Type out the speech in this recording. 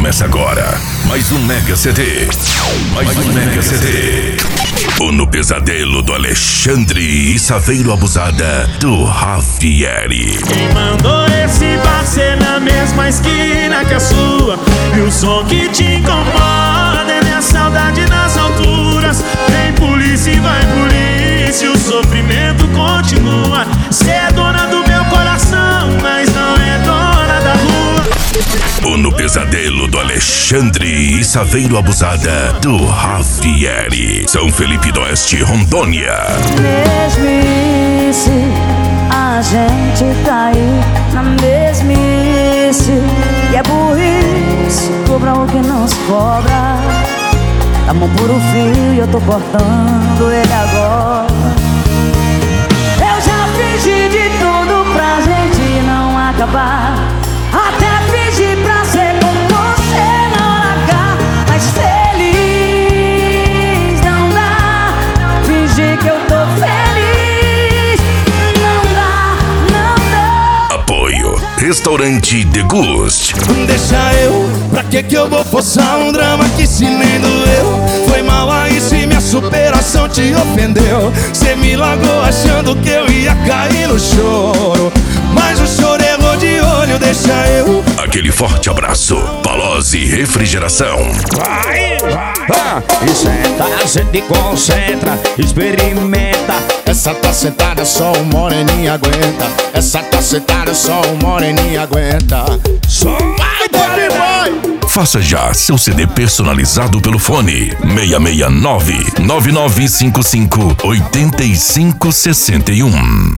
Começa agora mais um Mega CD. Mais um Mega CD. O No Pesadelo do Alexandre e Saveiro Abusada do Rafieri. Quem mandou esse bar ser na mesma esquina que a sua? E o som que te incomoda é minha saudade nas alturas. Vem polícia e vai polícia, o sofrimento continua. Cê é dona do meu coração, mas não é dona da rua. O No Pesadelo do Alexandre e Saveiro Abusada do Rafieri. São Felipe do Oeste, Rondônia. Mesmice, a gente tá aí na mesmice. E é burrice, cobra o que não se cobra. A mão por um fio e eu tô cortando ele agora. Eu já fingi de tudo pra gente não acabar. Até fingi pra ser com você na hora H. Mas feliz não dá. Fingir que eu tô feliz não dá. Apoio Restaurante Deguste. Deixa eu, pra que eu vou forçar um drama que se nem doeu? Foi mal aí se minha superação te ofendeu. Cê me largou achando que eu ia cair no choro, mas o choro errou de olho, deixa eu. Aquele forte abraço, Palose Refrigeração. Vai, e senta, sente e concentra, experimenta. Essa tá sentada, só um moreninho aguenta. Essa tá sentada, só um moreninho aguenta. Só vai, vai. Faça já seu CD personalizado pelo fone 669-9955-8561.